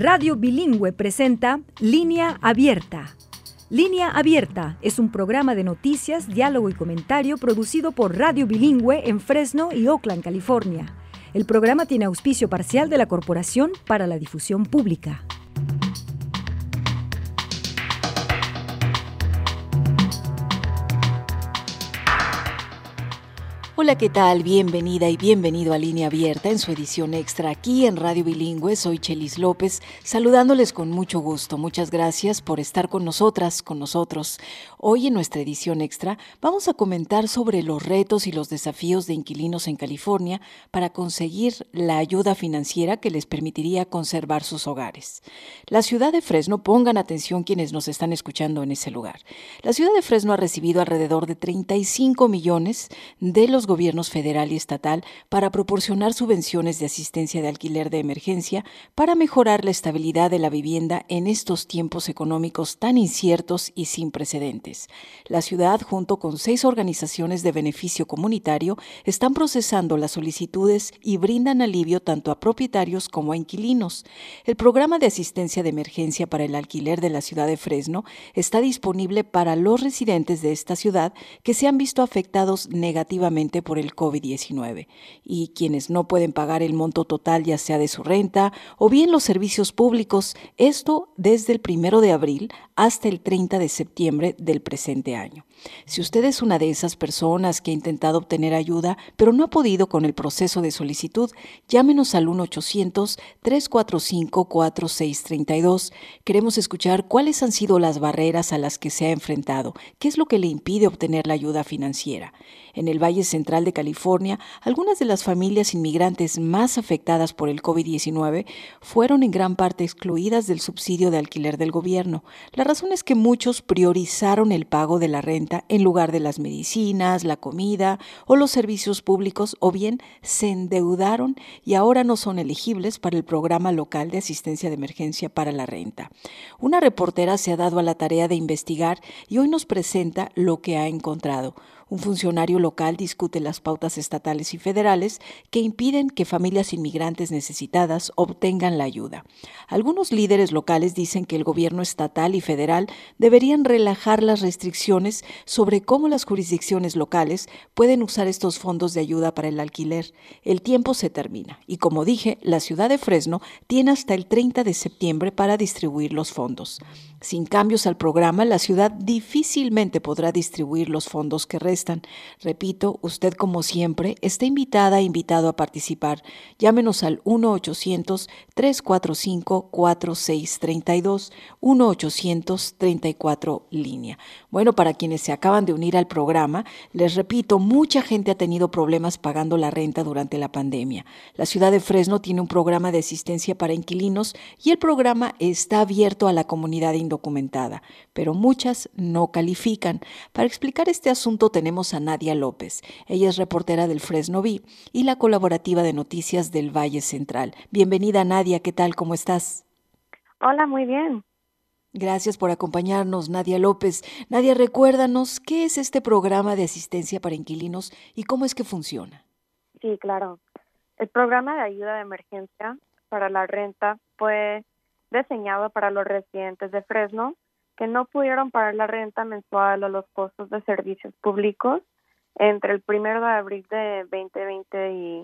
Radio Bilingüe presenta Línea Abierta. Línea Abierta es un programa de noticias, diálogo y comentario producido por Radio Bilingüe en Fresno y Oakland, California. El programa tiene auspicio parcial de la Corporación para la Difusión Pública. Hola, ¿qué tal? Bienvenida y bienvenido a Línea Abierta en su edición extra aquí en Radio Bilingüe. Soy Chelis López, saludándoles con mucho gusto. Muchas gracias por estar con nosotras, con nosotros. Hoy en nuestra edición extra vamos a comentar sobre los retos y los desafíos de inquilinos en California para conseguir la ayuda financiera que les permitiría conservar sus hogares. La ciudad de Fresno, pongan atención quienes nos están escuchando en ese lugar. La ciudad de Fresno ha recibido alrededor de 35 millones de los gobiernos federal y estatal para proporcionar subvenciones de asistencia de alquiler de emergencia para mejorar la estabilidad de la vivienda en estos tiempos económicos tan inciertos y sin precedentes. La ciudad, junto con 6 organizaciones de beneficio comunitario, están procesando las solicitudes y brindan alivio tanto a propietarios como a inquilinos. El programa de asistencia de emergencia para el alquiler de la ciudad de Fresno está disponible para los residentes de esta ciudad que se han visto afectados negativamente por el COVID-19 y quienes no pueden pagar el monto total ya sea de su renta o bien los servicios públicos, esto desde el 1 de abril hasta el 30 de septiembre del presente año. Si usted es una de esas personas que ha intentado obtener ayuda pero no ha podido con el proceso de solicitud, llámenos al 1-800-345-4632. Queremos escuchar cuáles han sido las barreras a las que se ha enfrentado, qué es lo que le impide obtener la ayuda financiera. En el Valle Central de California, algunas de las familias inmigrantes más afectadas por el COVID-19 fueron en gran parte excluidas del subsidio de alquiler del gobierno. La razón es que muchos priorizaron el pago de la renta en lugar de las medicinas, la comida o los servicios públicos, o bien se endeudaron y ahora no son elegibles para el programa local de asistencia de emergencia para la renta. Una reportera se ha dado a la tarea de investigar y hoy nos presenta lo que ha encontrado. Un funcionario local discute las pautas estatales y federales que impiden que familias inmigrantes necesitadas obtengan la ayuda. Algunos líderes locales dicen que el gobierno estatal y federal deberían relajar las restricciones sobre cómo las jurisdicciones locales pueden usar estos fondos de ayuda para el alquiler. El tiempo se termina y, como dije, la ciudad de Fresno tiene hasta el 30 de septiembre para distribuir los fondos. Sin cambios al programa, la ciudad difícilmente podrá distribuir los fondos que restan. Repito, usted como siempre está invitado a participar. Llámenos al 1-800-345-4632, 1-800-34-LÍNEA. Bueno, para quienes se acaban de unir al programa, les repito, mucha gente ha tenido problemas pagando la renta durante la pandemia. La ciudad de Fresno tiene un programa de asistencia para inquilinos y el programa está abierto a la comunidad indocumentada, pero muchas no califican. Para explicar este asunto tenemos a Nadia López. Ella es reportera del Fresno Bee y la colaborativa de noticias del Valle Central. Bienvenida, Nadia, ¿qué tal? ¿Cómo estás? Hola, muy bien. Gracias por acompañarnos, Nadia López. Nadia, recuérdanos, ¿qué es este programa de asistencia para inquilinos y cómo es que funciona? Sí, claro. El programa de ayuda de emergencia para la renta fue diseñado para los residentes de Fresno que no pudieron pagar la renta mensual o los costos de servicios públicos entre el 1 de abril de 2020 y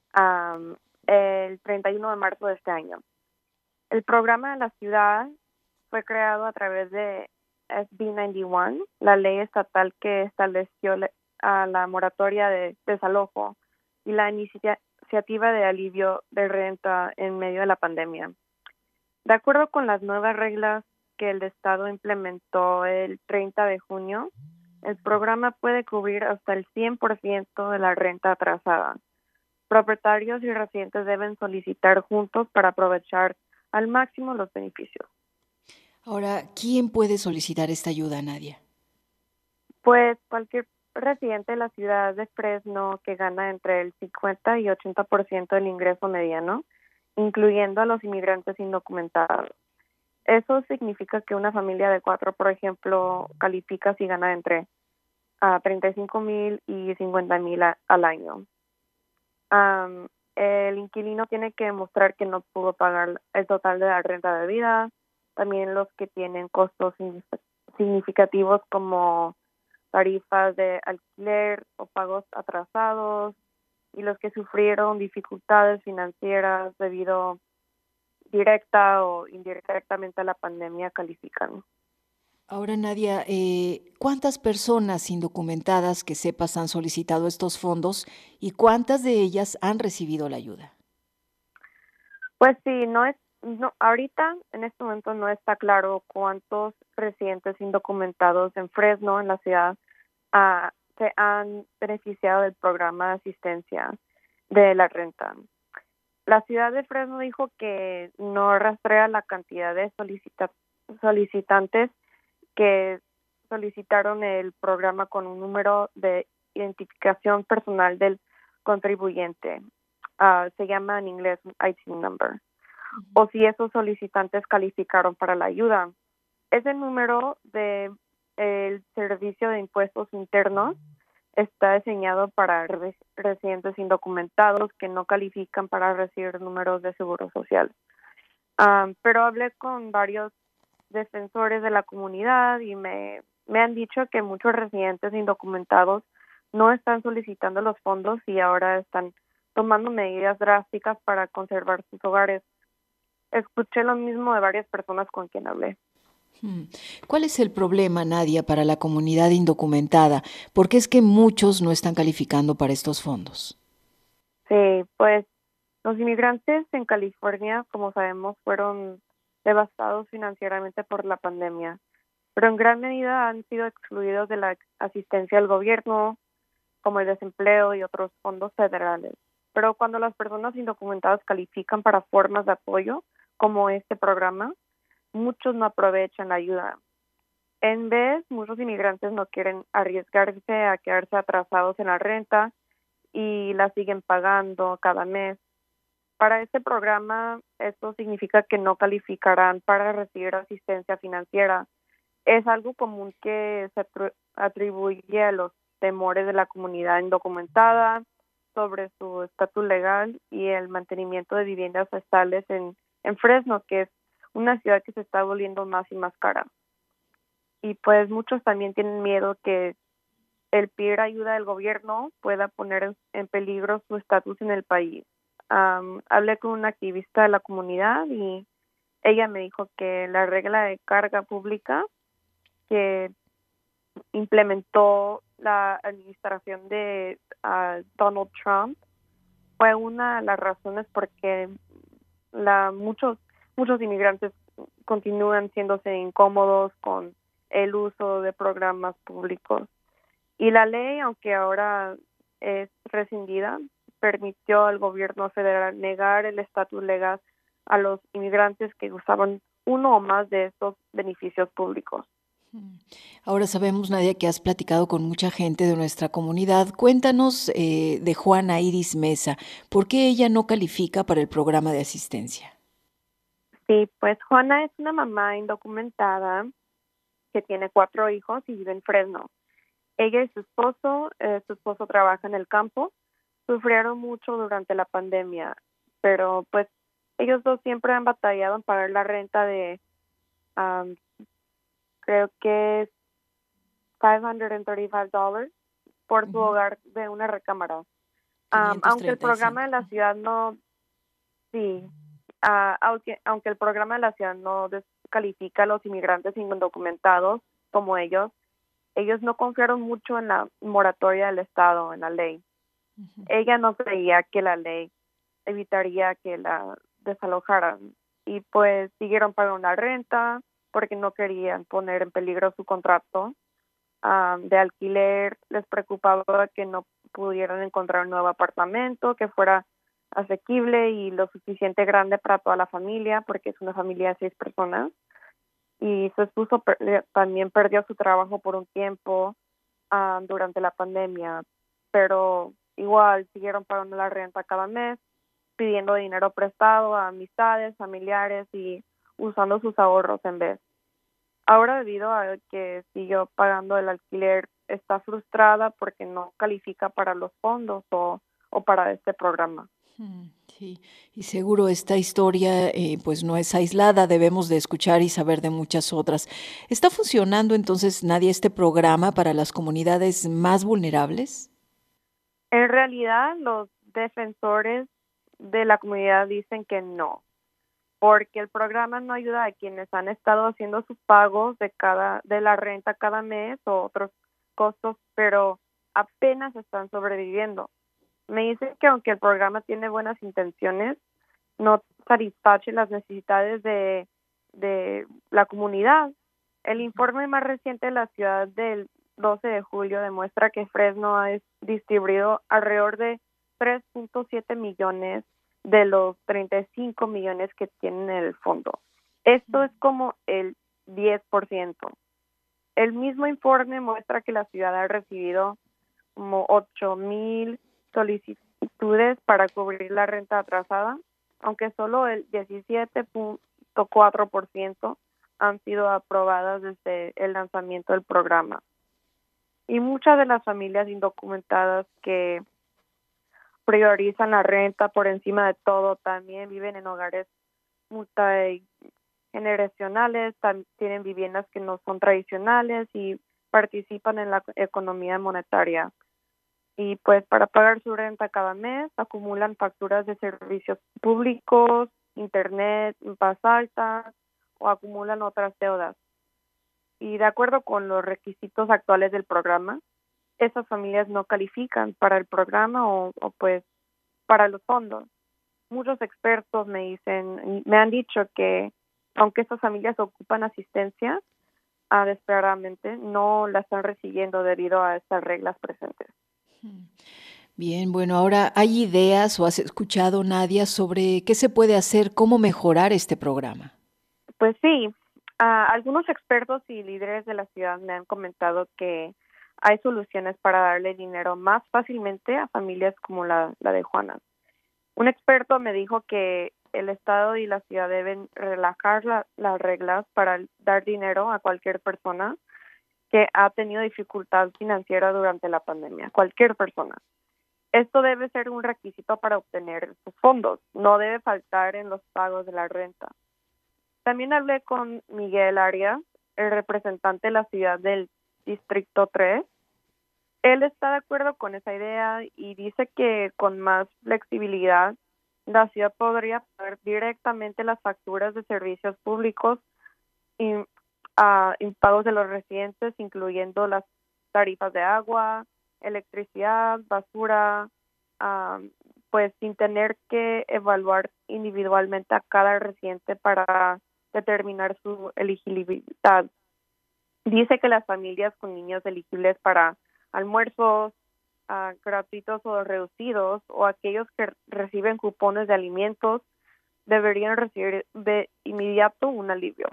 el 31 de marzo de este año. El programa de la ciudad fue creado a través de SB 91, la ley estatal que estableció la moratoria de desalojo y la iniciativa de alivio de renta en medio de la pandemia. De acuerdo con las nuevas reglas que el Estado implementó el 30 de junio, el programa puede cubrir hasta el 100% de la renta atrasada. Propietarios y residentes deben solicitar juntos para aprovechar al máximo los beneficios. Ahora, ¿quién puede solicitar esta ayuda, Nadia? Pues cualquier residente de la ciudad de Fresno que gana entre el 50 y 80% del ingreso mediano, incluyendo a los inmigrantes indocumentados. Eso significa que una familia de 4, por ejemplo, califica si gana entre $35,000 y $50,000 al año. el inquilino tiene que demostrar que no pudo pagar el total de la renta de vida. También los que tienen costos significativos como tarifas de alquiler o pagos atrasados, y los que sufrieron dificultades financieras debido directa o indirectamente a la pandemia califican. Ahora, Nadia, ¿cuántas personas indocumentadas que sepas han solicitado estos fondos y cuántas de ellas han recibido la ayuda? Pues sí, ahorita en este momento no está claro cuántos residentes indocumentados en Fresno, en la ciudad, se han beneficiado del programa de asistencia de la renta. La ciudad de Fresno dijo que no rastrea la cantidad de solicitantes que solicitaron el programa con un número de identificación personal del contribuyente. Se llama en inglés un ITIN number. O si esos solicitantes calificaron para la ayuda. Ese número de el Servicio de Impuestos Internos está diseñado para residentes indocumentados que no califican para recibir números de seguro social. Pero hablé con varios defensores de la comunidad y me han dicho que muchos residentes indocumentados no están solicitando los fondos y ahora están tomando medidas drásticas para conservar sus hogares. Escuché lo mismo de varias personas con quien hablé. ¿Cuál es el problema, Nadia, para la comunidad indocumentada? ¿Por qué es que muchos no están calificando para estos fondos? Sí, pues los inmigrantes en California, como sabemos, fueron devastados financieramente por la pandemia, pero en gran medida han sido excluidos de la asistencia del gobierno, como el desempleo y otros fondos federales. Pero cuando las personas indocumentadas califican para formas de apoyo, como este programa, muchos no aprovechan la ayuda. En vez, muchos inmigrantes no quieren arriesgarse a quedarse atrasados en la renta y la siguen pagando cada mes. Para este programa, esto significa que no calificarán para recibir asistencia financiera. Es algo común que se atribuye a los temores de la comunidad indocumentada sobre su estatus legal y el mantenimiento de viviendas estables en Fresno, que es una ciudad que se está volviendo más y más cara. Y pues muchos también tienen miedo que el pedir ayuda del gobierno pueda poner en peligro su estatus en el país. Hablé con una activista de la comunidad y ella me dijo que la regla de carga pública que implementó la administración de Donald Trump fue una de las razones por qué muchos inmigrantes continúan siéndose incómodos con el uso de programas públicos. Y la ley, aunque ahora es rescindida, permitió al gobierno federal negar el estatus legal a los inmigrantes que usaban uno o más de estos beneficios públicos. Ahora sabemos, Nadia, que has platicado con mucha gente de nuestra comunidad. Cuéntanos de Juana Iris Mesa. ¿Por qué ella no califica para el programa de asistencia? Sí, pues Juana es una mamá indocumentada que tiene 4 hijos y vive en Fresno. Ella y su esposo trabaja en el campo, sufrieron mucho durante la pandemia, pero pues ellos dos siempre han batallado en pagar la renta de, creo que es $535 por su hogar de una recámara. Aunque el programa de la ciudad aunque el programa de la ciudad no descalifica a los inmigrantes indocumentados como ellos no confiaron mucho en la moratoria del Estado, en la ley. Ella no creía que la ley evitaría que la desalojaran y pues siguieron pagando la renta porque no querían poner en peligro su contrato de alquiler. Les preocupaba que no pudieran encontrar un nuevo apartamento que fuera asequible y lo suficiente grande para toda la familia, porque es una familia de 6 personas. Y su esposo también perdió su trabajo por un tiempo durante la pandemia, pero igual siguieron pagando la renta cada mes, pidiendo dinero prestado a amistades, familiares y usando sus ahorros en vez. Ahora, debido a que siguió pagando el alquiler, está frustrada porque no califica para los fondos o para este programa. Sí, y seguro esta historia pues no es aislada, debemos de escuchar y saber de muchas otras. ¿Está funcionando entonces, Nadia, este programa para las comunidades más vulnerables? En realidad, los defensores de la comunidad dicen que no, porque el programa no ayuda a quienes han estado haciendo sus pagos de la renta cada mes o otros costos, pero apenas están sobreviviendo. Me dicen que aunque el programa tiene buenas intenciones, no satisface las necesidades de la comunidad. El informe más reciente de la ciudad del 12 de julio demuestra que Fresno ha distribuido alrededor de 3.7 millones de los 35 millones que tienen en el fondo. Esto es como el 10%. El mismo informe muestra que la ciudad ha recibido como 8,000 solicitudes para cubrir la renta atrasada, aunque solo el 17.4% han sido aprobadas desde el lanzamiento del programa. Y muchas de las familias indocumentadas que priorizan la renta por encima de todo también viven en hogares multigeneracionales, tienen viviendas que no son tradicionales y participan en la economía monetaria. Y pues para pagar su renta cada mes acumulan facturas de servicios públicos, internet, más altas o acumulan otras deudas. Y de acuerdo con los requisitos actuales del programa, esas familias no califican para el programa o pues para los fondos. Muchos expertos me han dicho que aunque estas familias ocupan asistencia, desesperadamente no la están recibiendo debido a estas reglas presentes. Bien, bueno, ahora ¿hay ideas o has escuchado, Nadia, sobre qué se puede hacer, cómo mejorar este programa? Pues sí, algunos expertos y líderes de la ciudad me han comentado que hay soluciones para darle dinero más fácilmente a familias como la de Juana. Un experto me dijo que el Estado y la ciudad deben relajar las reglas para dar dinero a cualquier persona que ha tenido dificultad financiera durante la pandemia, cualquier persona. Esto debe ser un requisito para obtener sus fondos, no debe faltar en los pagos de la renta. También hablé con Miguel Arias, el representante de la ciudad del Distrito 3. Él está de acuerdo con esa idea y dice que con más flexibilidad la ciudad podría pagar directamente las facturas de servicios públicos y impagos de los residentes, incluyendo las tarifas de agua, electricidad, basura, pues sin tener que evaluar individualmente a cada residente para determinar su elegibilidad. Dice que las familias con niños elegibles para almuerzos gratuitos o reducidos o aquellos que reciben cupones de alimentos deberían recibir de inmediato un alivio.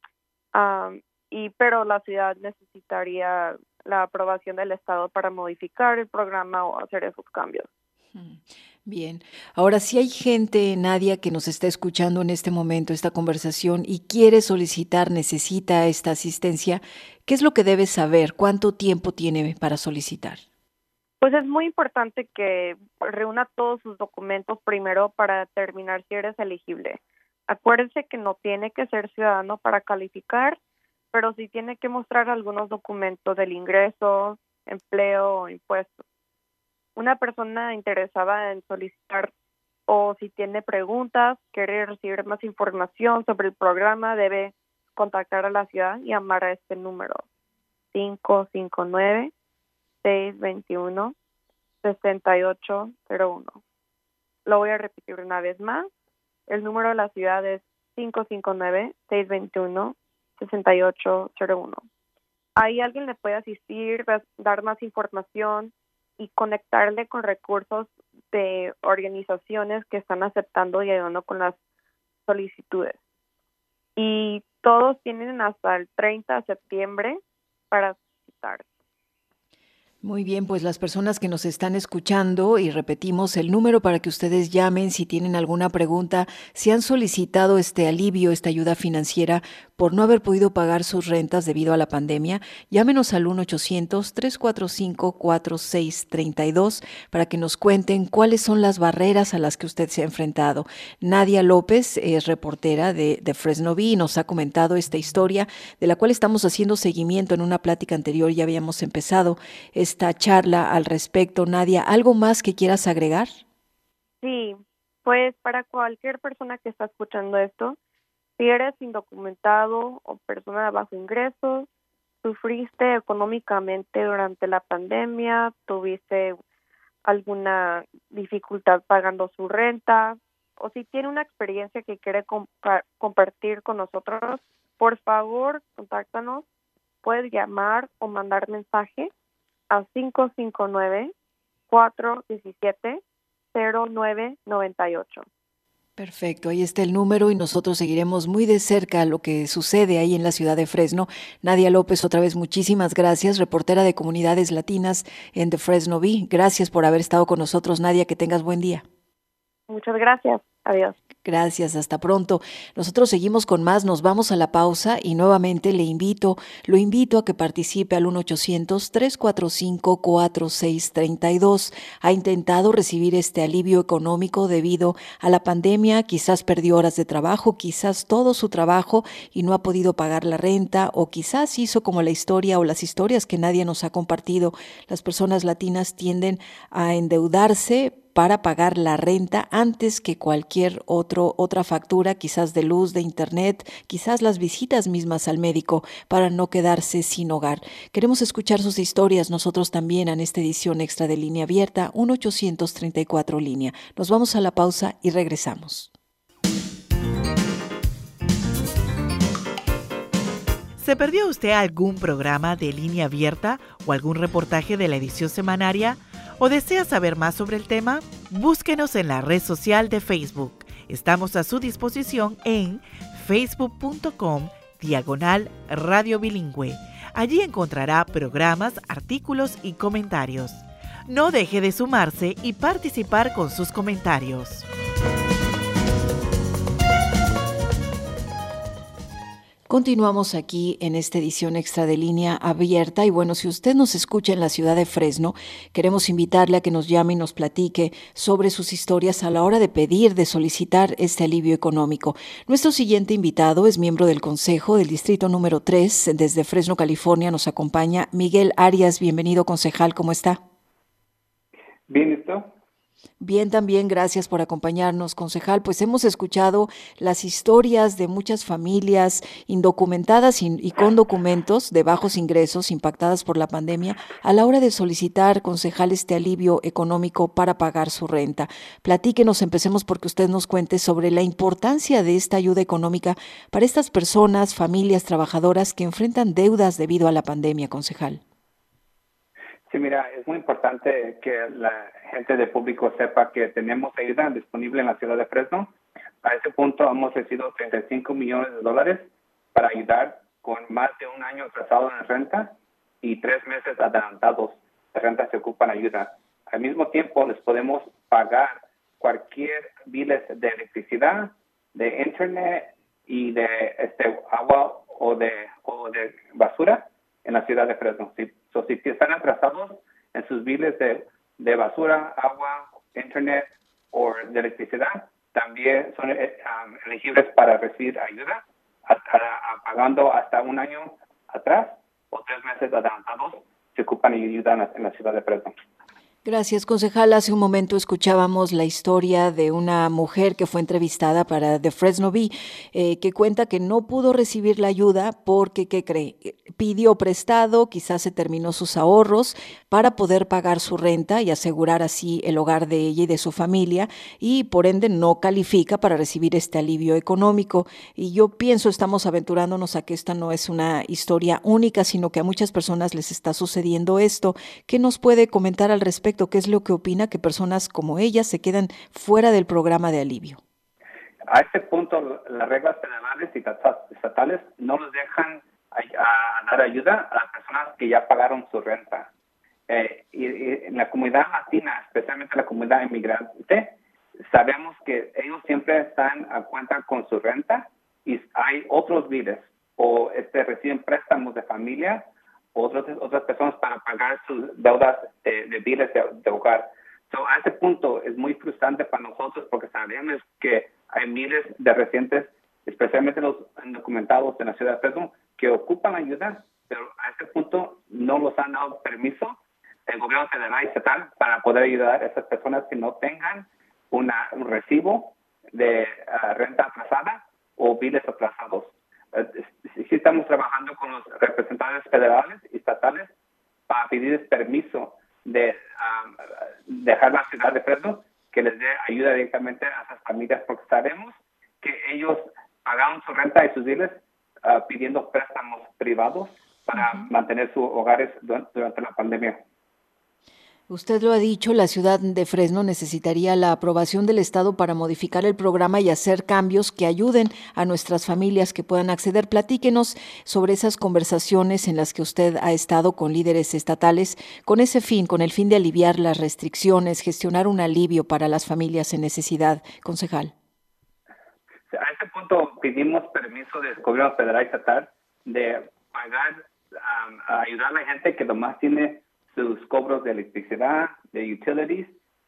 Pero la ciudad necesitaría la aprobación del Estado para modificar el programa o hacer esos cambios. Bien, ahora si hay gente, Nadia, que nos está escuchando en este momento esta conversación y quiere solicitar, necesita esta asistencia, ¿qué es lo que debe saber? ¿Cuánto tiempo tiene para solicitar? Pues es muy importante que reúna todos sus documentos primero para determinar si eres elegible. Acuérdense que no tiene que ser ciudadano para calificar, pero sí tiene que mostrar algunos documentos del ingreso, empleo o impuestos. Una persona interesada en solicitar o si tiene preguntas, quiere recibir más información sobre el programa, debe contactar a la ciudad y llamar a este número 559-621-6801. Lo voy a repetir una vez más. El número de la ciudad es 559-621-6801. Ahí alguien le puede asistir, dar más información y conectarle con recursos de organizaciones que están aceptando y ayudando con las solicitudes. Y todos tienen hasta el 30 de septiembre para solicitar. Muy bien, pues las personas que nos están escuchando, y repetimos el número para que ustedes llamen si tienen alguna pregunta, si han solicitado este alivio, esta ayuda financiera por no haber podido pagar sus rentas debido a la pandemia, llámenos al 1-800-345-4632 para que nos cuenten cuáles son las barreras a las que usted se ha enfrentado. Nadia López es reportera de Fresno Bee y nos ha comentado esta historia de la cual estamos haciendo seguimiento. En una plática anterior ya habíamos empezado esta charla al respecto. Nadia, ¿algo más que quieras agregar? Sí, pues para cualquier persona que está escuchando esto, si eres indocumentado o persona de bajo ingresos, sufriste económicamente durante la pandemia, tuviste alguna dificultad pagando su renta, o si tiene una experiencia que quiere compartir con nosotros, por favor, contáctanos. Puedes llamar o mandar mensaje a 559-417-0998. Perfecto, ahí está el número y nosotros seguiremos muy de cerca lo que sucede ahí en la ciudad de Fresno. Nadia López, otra vez muchísimas gracias, reportera de comunidades latinas en The Fresno Bee. Gracias por haber estado con nosotros, Nadia, que tengas buen día. Muchas gracias, adiós. Gracias, hasta pronto. Nosotros seguimos con más, nos vamos a la pausa y nuevamente lo invito a que participe al 1-800-345-4632. Ha intentado recibir este alivio económico debido a la pandemia, quizás perdió horas de trabajo, quizás todo su trabajo y no ha podido pagar la renta, o quizás hizo como la historia o las historias que nadie nos ha compartido. Las personas latinas tienden a endeudarse para pagar la renta antes que cualquier otra factura, quizás de luz, de internet, quizás las visitas mismas al médico, para no quedarse sin hogar. Queremos escuchar sus historias nosotros también en esta edición extra de Línea Abierta, 1-834 Línea. Nos vamos a la pausa y regresamos. ¿Se perdió usted algún programa de Línea Abierta o algún reportaje de la edición semanaria? ¿O desea saber más sobre el tema? Búsquenos en la red social de Facebook. Estamos a su disposición en facebook.com/Radio Bilingüe. Allí encontrará programas, artículos y comentarios. No deje de sumarse y participar con sus comentarios. Continuamos aquí en esta edición extra de Línea Abierta y bueno, si usted nos escucha en la ciudad de Fresno, queremos invitarle a que nos llame y nos platique sobre sus historias a la hora de pedir, de solicitar este alivio económico. Nuestro siguiente invitado es miembro del Consejo del Distrito número 3, desde Fresno, California, nos acompaña Miguel Arias. Bienvenido, concejal, ¿cómo está? Bien, ¿esto? Bien, también gracias por acompañarnos, concejal. Pues hemos escuchado las historias de muchas familias indocumentadas y con documentos de bajos ingresos impactadas por la pandemia a la hora de solicitar, concejal, este alivio económico para pagar su renta. Platíquenos, empecemos porque usted nos cuente sobre la importancia de esta ayuda económica para estas personas, familias trabajadoras que enfrentan deudas debido a la pandemia, concejal. Sí, mira, es muy importante que la gente del público sepa que tenemos ayuda disponible en la ciudad de Fresno. A ese punto hemos recibido $35 millones para ayudar con más de un año atrasado en renta y 3 meses adelantados de renta se ocupan ayuda. Al mismo tiempo, les podemos pagar cualquier biles de electricidad, de internet y de agua o de basura en la ciudad de Fresno. Si están atrasados en sus biles de basura, agua, internet o de electricidad, también son elegibles para recibir ayuda pagando hasta un año atrás o 3 meses adelantados se ocupan ayuda en la ciudad de Fresno. Gracias, concejal. Hace un momento escuchábamos la historia de una mujer que fue entrevistada para The Fresno Bee, que cuenta que no pudo recibir la ayuda porque, ¿qué cree? Pidió prestado, quizás se terminó sus ahorros para poder pagar su renta y asegurar así el hogar de ella y de su familia, y por ende no califica para recibir este alivio económico. Y yo pienso, estamos aventurándonos a que esta no es una historia única, sino que a muchas personas les está sucediendo esto. ¿Qué nos puede comentar al respecto? ¿Qué es lo que opina que personas como ella se quedan fuera del programa de alivio? A este punto, las reglas federales y estatales no nos dejan dar ayuda a las personas que ya pagaron su renta. y en la comunidad latina, especialmente la comunidad inmigrante, sabemos que ellos siempre están a cuenta con su renta y hay otros biles o reciben préstamos de familia o otras personas para pagar sus deudas de biles de hogar. So, a ese punto es muy frustrante para nosotros porque sabemos que hay miles de residentes, especialmente los indocumentados en la ciudad de Fresno, que ocupan ayuda, pero a ese punto no los han dado permiso el gobierno federal y estatal para poder ayudar a esas personas que no tengan un recibo de renta atrasada o biles atrasados. Sí estamos trabajando con los representantes federales y estatales para pedirles permiso de dejar la ciudad de Fresno que les dé ayuda directamente a esas familias, porque sabemos que ellos pagaron su renta y sus biles pidiendo préstamos privados para mantener sus hogares durante la pandemia. Usted lo ha dicho, la ciudad de Fresno necesitaría la aprobación del Estado para modificar el programa y hacer cambios que ayuden a nuestras familias que puedan acceder. Platíquenos sobre esas conversaciones en las que usted ha estado con líderes estatales con ese fin, con el fin de aliviar las restricciones, gestionar un alivio para las familias en necesidad, concejal. A este punto pedimos permiso del gobierno federal y estatal de pagar, ayudar a la gente que nomás tiene sus cobros de electricidad, de utilities,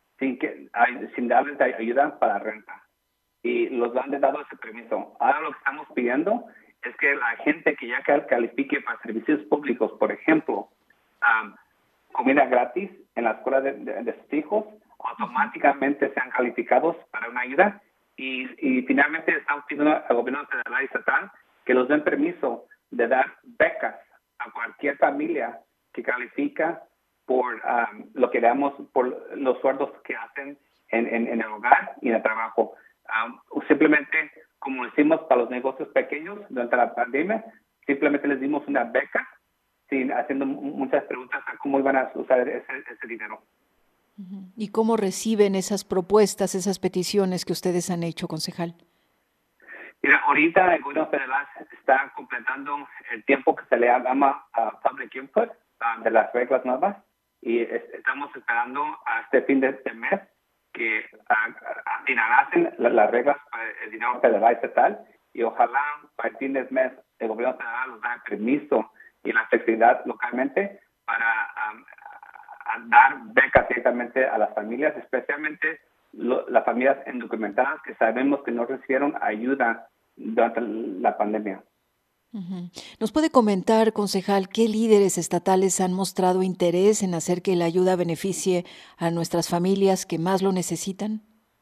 sin darles ayuda para renta. Y los han dado ese permiso. Ahora lo que estamos pidiendo es que la gente que ya califique para servicios públicos, por ejemplo, comida gratis en la escuela de sus hijos, automáticamente sean calificados para una ayuda. Y finalmente estamos pidiendo al gobierno federal y estatal que los den permiso de dar becas a cualquier familia que califica por lo que damos, por los sueldos que hacen en el hogar y en el trabajo. Simplemente, como lo hicimos para los negocios pequeños durante la pandemia, simplemente les dimos una beca, haciendo muchas preguntas a cómo iban a usar ese dinero. ¿Y cómo reciben esas propuestas, esas peticiones que ustedes han hecho, concejal? Mira, ahorita el gobierno federal está completando el tiempo que se le llama public input de las reglas nuevas y estamos esperando a este fin de este mes que finalizan las reglas para el dinero federal y estatal y ojalá para el fin del mes el gobierno federal nos da permiso y la flexibilidad localmente para dar becas directamente a las familias, especialmente las familias indocumentadas que sabemos que no recibieron ayuda durante la pandemia. ¿Nos puede comentar, concejal, qué líderes estatales han mostrado interés en hacer que la ayuda beneficie a nuestras familias que más lo necesitan?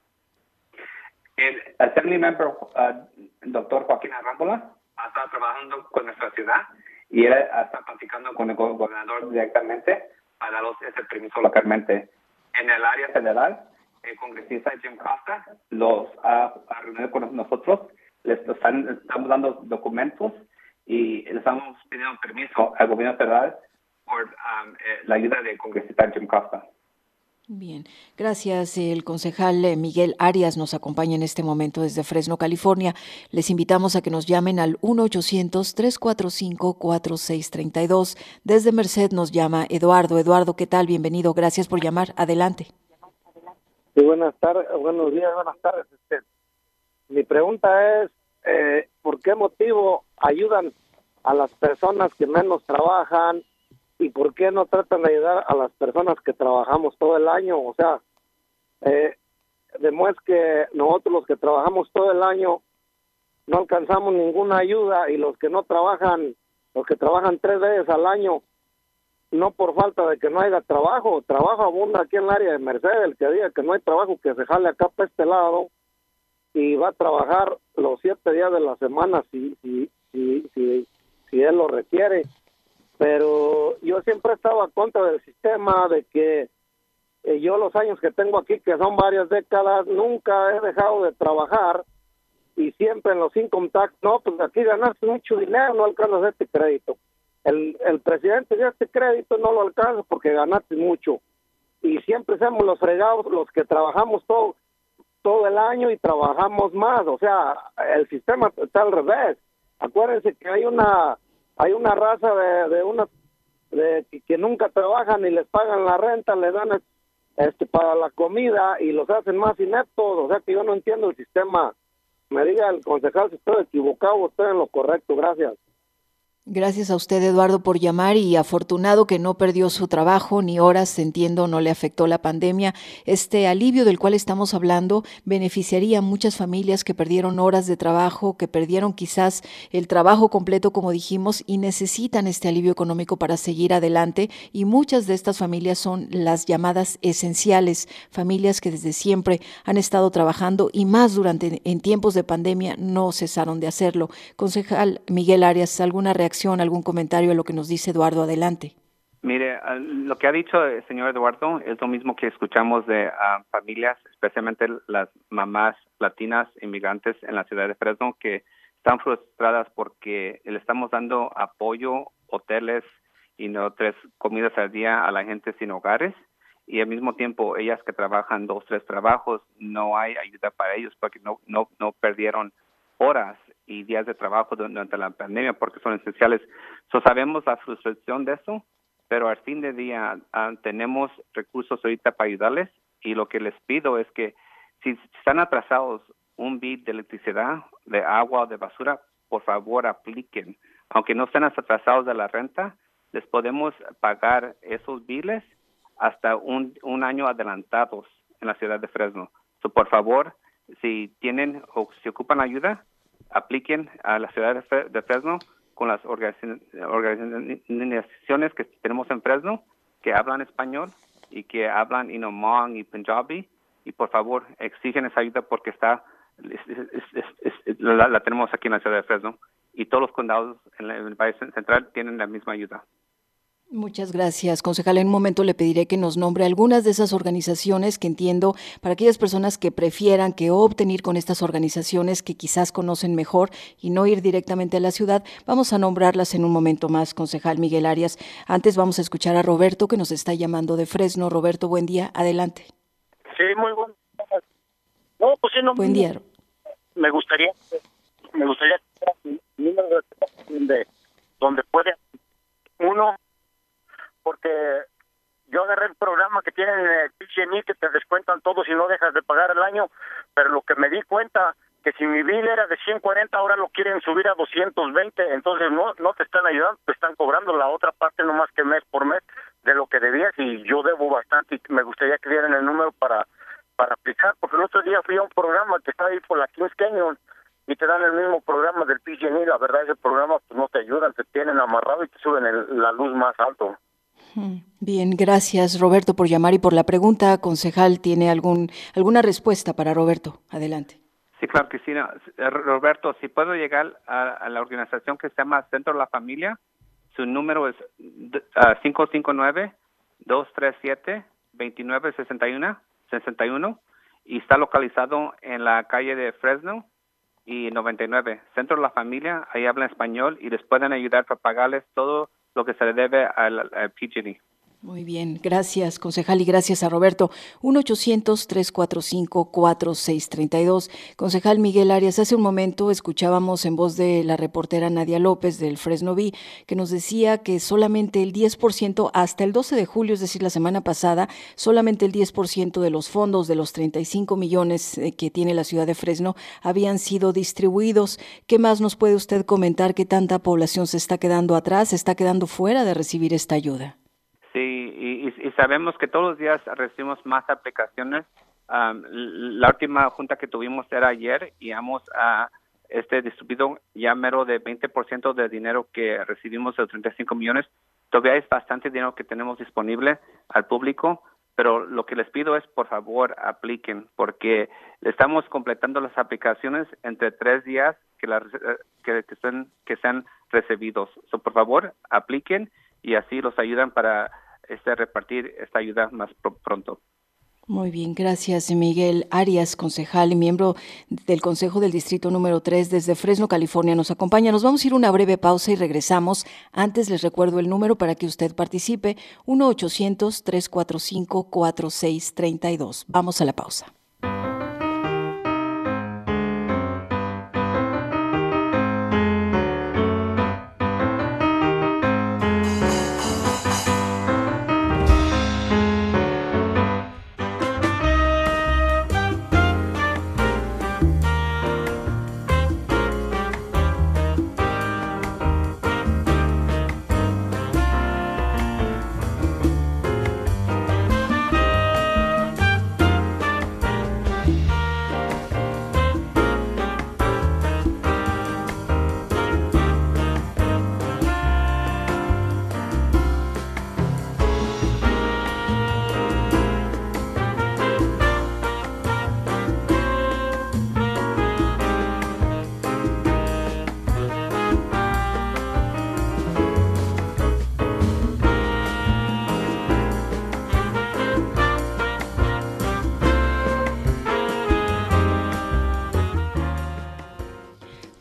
El Assembly Member, doctor Joaquín Arrámbola, ha estado trabajando con nuestra ciudad y él está platicando con el gobernador directamente para darnos ese permiso localmente. En el área federal, el congresista Jim Costa los ha reunido con nosotros, estamos dando documentos y le estamos pidiendo permiso al gobierno federal por la ayuda del congresista Jim Costa. Bien, gracias. El concejal Miguel Arias nos acompaña en este momento desde Fresno, California. Les invitamos a que nos llamen al 1-800-345-4632. Desde Merced nos llama Eduardo. Eduardo, ¿qué tal? Bienvenido. Gracias por llamar. Adelante. Sí, buenas tardes, buenos días, buenas tardes. Mi pregunta es, ¿por qué motivo ayudan a las personas que menos trabajan y por qué no tratan de ayudar a las personas que trabajamos todo el año? O sea, demuestra que nosotros los que trabajamos todo el año no alcanzamos ninguna ayuda y los que no trabajan, los que trabajan 3 veces al año, no por falta de que no haya trabajo abunda aquí en el área de Merced. El que diga que no hay trabajo, que se jale acá para este lado y va a trabajar los 7 días de la semana si él lo requiere. Pero yo siempre he estado a contra del sistema de que yo los años que tengo aquí, que son varias décadas, nunca he dejado de trabajar y siempre en los income tax, no, pues aquí ganaste mucho dinero, no alcanzas este crédito. El presidente de este crédito no lo alcanza porque ganaste mucho. Y siempre somos los fregados los que trabajamos todo el año y trabajamos más. O sea, el sistema está al revés. Acuérdense que hay una raza de que nunca trabajan y les pagan la renta, le dan para la comida y los hacen más ineptos. O sea que yo no entiendo el sistema. Me diga el concejal si estoy equivocado o estoy en lo correcto. Gracias. Gracias a usted, Eduardo, por llamar, y afortunado que no perdió su trabajo ni horas, entiendo, no le afectó la pandemia. Este alivio del cual estamos hablando beneficiaría a muchas familias que perdieron horas de trabajo, que perdieron quizás el trabajo completo, como dijimos, y necesitan este alivio económico para seguir adelante, y muchas de estas familias son las llamadas esenciales, familias que desde siempre han estado trabajando y más en tiempos de pandemia no cesaron de hacerlo. Concejal Miguel Arias, ¿alguna reacción, algún comentario a lo que nos dice Eduardo? Adelante. Mire, lo que ha dicho el señor Eduardo es lo mismo que escuchamos de familias, especialmente las mamás latinas inmigrantes en la ciudad de Fresno, que están frustradas porque le estamos dando apoyo, hoteles y no 3 comidas al día a la gente sin hogares, y al mismo tiempo ellas que trabajan 2, 3 trabajos, no hay ayuda para ellos porque no perdieron horas y días de trabajo durante la pandemia porque son esenciales. Sabemos la frustración de eso, pero al fin de día tenemos recursos ahorita para ayudarles, y lo que les pido es que si están atrasados un bill de electricidad, de agua o de basura, por favor apliquen. Aunque no estén atrasados de la renta, les podemos pagar esos billes hasta un año adelantados en la ciudad de Fresno. Por favor, si tienen o si ocupan ayuda, apliquen a la ciudad de Fresno con las organizaciones que tenemos en Fresno que hablan español y que hablan Hmong y Punjabi, y por favor exigen esa ayuda porque la tenemos aquí en la ciudad de Fresno, y todos los condados en el Valle Central tienen la misma ayuda. Muchas gracias, concejal. En un momento le pediré que nos nombre algunas de esas organizaciones que entiendo, para aquellas personas que prefieran, que opten ir con estas organizaciones que quizás conocen mejor y no ir directamente a la ciudad. Vamos a nombrarlas en un momento más, concejal Miguel Arias. Antes vamos a escuchar a Roberto, que nos está llamando de Fresno. Roberto, buen día, adelante. Sí, muy buen día. No, pues sí, no. Buen día. Me gustaría número de donde puede uno, porque yo agarré el programa que tienen el PG&E, que te descuentan todo si no dejas de pagar el año, pero lo que me di cuenta, que si mi bill era de 140, ahora lo quieren subir a 220, entonces no te están ayudando, te están cobrando la otra parte nomás que mes por mes de lo que debías, y yo debo bastante, y me gustaría que dieran el número para aplicar, porque el otro día fui a un programa que está ahí por la Kings Canyon, y te dan el mismo programa del PG&E. La verdad, ese programa pues no te ayudan, te tienen amarrado y te suben la luz más alto. Bien, gracias Roberto por llamar y por la pregunta. Concejal, ¿tiene alguna respuesta para Roberto? Adelante. Sí, claro que sí. Roberto, si puedo llegar a la organización que se llama Centro de la Familia, su número es 559-237-2961 y está localizado en la calle de Fresno y 99. Centro de la Familia, ahí hablan español y les pueden ayudar para pagarles todo lo que se le debe al PG&E. Muy bien, gracias, concejal, y gracias a Roberto. 1-800-345-4632. Concejal Miguel Arias, hace un momento escuchábamos en voz de la reportera Nadia López del Fresno Bee, que nos decía que solamente el 10%, hasta el 12 de julio, es decir, la semana pasada, solamente el 10% de los fondos de los 35 millones que tiene la ciudad de Fresno habían sido distribuidos. ¿Qué más nos puede usted comentar? ¿Qué tanta población se está quedando atrás, se está quedando fuera de recibir esta ayuda? Sí, y sabemos que todos los días recibimos más aplicaciones. La última junta que tuvimos era ayer y hemos distribuido ya mero de 20% del dinero que recibimos de 35 millones. Todavía es bastante dinero que tenemos disponible al público, pero lo que les pido es, por favor, apliquen, porque estamos completando las aplicaciones entre 3 días que sean recibidos. Por favor, apliquen y así los ayudan para repartir esta ayuda más pronto. Muy bien, gracias Miguel Arias, concejal y miembro del Consejo del Distrito número 3 desde Fresno, California, nos acompaña. Nos vamos a ir a una breve pausa y regresamos. Antes les recuerdo el número para que usted participe, 1-800-345-4632. Vamos a la pausa.